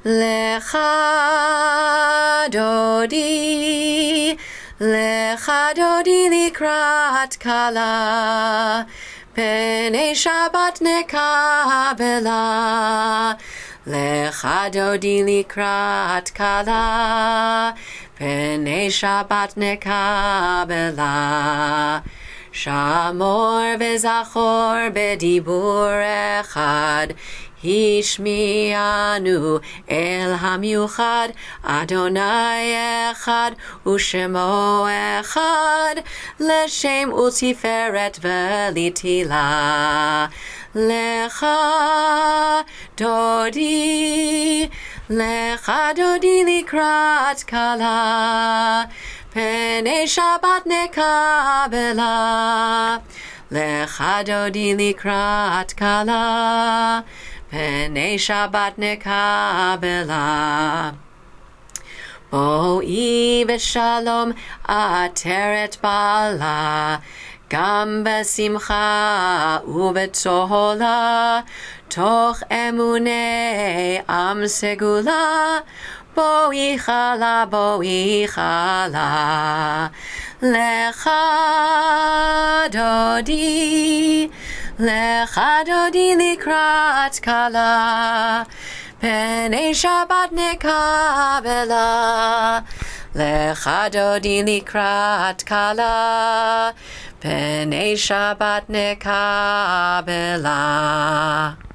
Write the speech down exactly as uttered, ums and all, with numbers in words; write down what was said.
Lecha dodi, lecha dodi likrat kala, pnei Shabbat nekabela. Lecha dodi likrat kala, pnei Shabbat nekabela. Shamor v'zachor bedibur echad, Hishmianu el hamiuchad, Adonai echad, Ushemo echad, Leshem u'tiferet v'litila. Lecha dodi, lecha dodi likrat kala, Pnei Shabbat nekabela. Lecha dodi likrat kala, Pnei Shabbat nekabela. Bo'i v'shalom ateret bala, Gam besimcha u'betohola, Toch emunei am segula, Bo'i chala, bo'i chala. Lecha dodi, lecha dodi likrat kala, Pnei Shabbat nekabela. Lecha dodi likrat kala, Pnei Shabbat nekabela.